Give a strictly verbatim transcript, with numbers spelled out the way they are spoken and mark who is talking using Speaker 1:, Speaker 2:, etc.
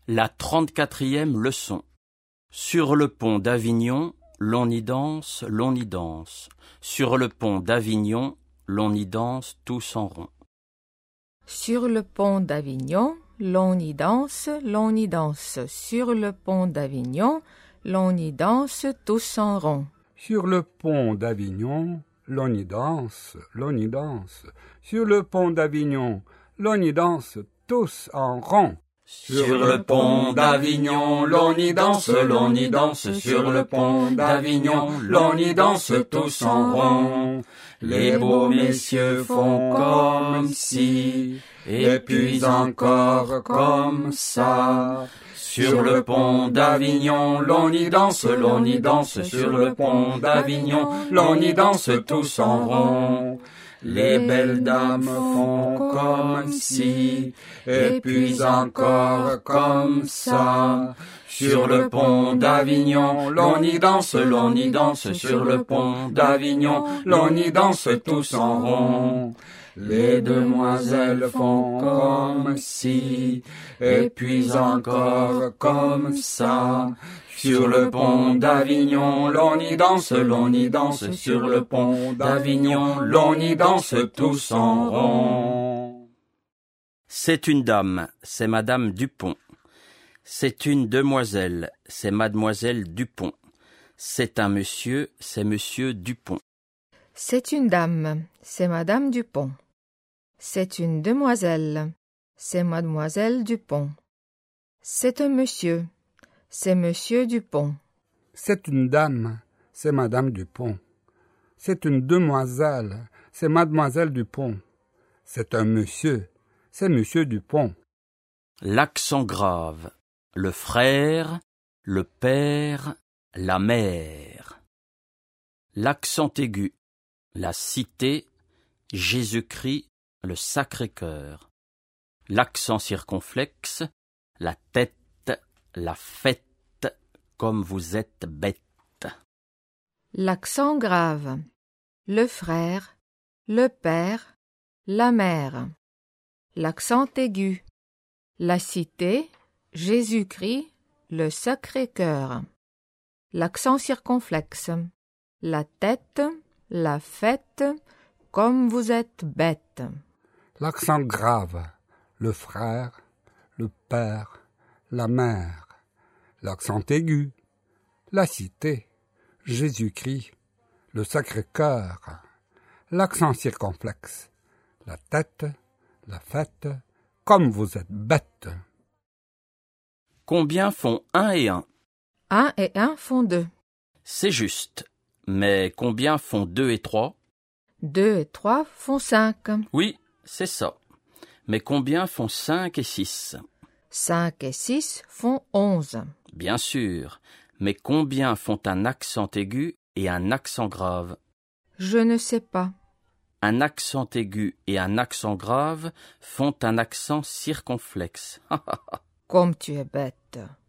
Speaker 1: La trente-quatrième leçon. Sur le pont d'Avignon, l'on y danse, l'on y danse. Sur le pont d'Avignon, l'on y danse tous en rond.
Speaker 2: Sur le pont d'Avignon, l'on y danse, l'on y danse. Sur le pont d'Avignon, l'on y danse tous en rond.
Speaker 3: Sur le pont d'Avignon, l'on y danse, l'on y danse. Sur le pont d'Avignon, l'on y danse tous en rond.
Speaker 1: Sur le pont d'Avignon, l'on y danse, l'on y danse. Sur le pont d'Avignon, l'on y danse tous en rond. Les beaux messieurs font comme si, et puis encore comme ça. Sur le pont d'Avignon, l'on y danse, l'on y danse. Sur le pont d'Avignon, l'on y danse tous en rond. Les belles dames font comme si, et puis encore comme ça. Sur le pont d'Avignon, l'on y danse, l'on y danse. Sur le pont d'Avignon, l'on y danse tous en rond. Les demoiselles font comme si, et puis encore comme ça. Sur le pont d'Avignon, l'on y danse, l'on y danse. Sur le pont d'Avignon, l'on y danse tous en rond. C'est une dame, c'est Madame Dupont. C'est une demoiselle, c'est Mademoiselle Dupont. C'est un monsieur, c'est Monsieur Dupont.
Speaker 2: C'est une dame, c'est Madame Dupont. C'est une demoiselle, c'est Mademoiselle Dupont. C'est un monsieur, c'est Monsieur Dupont.
Speaker 3: C'est une dame, c'est Madame Dupont. C'est une demoiselle, c'est Mademoiselle Dupont. C'est un monsieur, c'est Monsieur Dupont.
Speaker 1: L'accent grave, le frère, le père, la mère. L'accent aigu, la cité, Jésus-Christ, le Sacré-Cœur. L'accent circonflexe, la tête, la fête, comme vous êtes bête.
Speaker 2: L'accent grave, le frère, le père, la mère. L'accent aigu, la cité, Jésus-Christ, le Sacré-Cœur. L'accent circonflexe, la tête, la fête, comme vous êtes bête.
Speaker 3: L'accent grave, le frère, le père, la mère. L'accent aigu, la cité, Jésus-Christ, le Sacré-Cœur. L'accent circonflexe, la tête, la fête, comme vous êtes bête.
Speaker 1: Combien font un et un?
Speaker 2: Un et un font deux.
Speaker 1: C'est juste. Mais combien font deux et trois?
Speaker 2: Deux et trois font cinq.
Speaker 1: Oui, c'est ça. Mais combien font cinq et six?
Speaker 2: Cinq et six font onze.
Speaker 1: Bien sûr. Mais combien font un accent aigu et un accent grave?
Speaker 2: Je ne sais pas.
Speaker 1: Un accent aigu et un accent grave font un accent circonflexe.
Speaker 2: Comme tu es bête.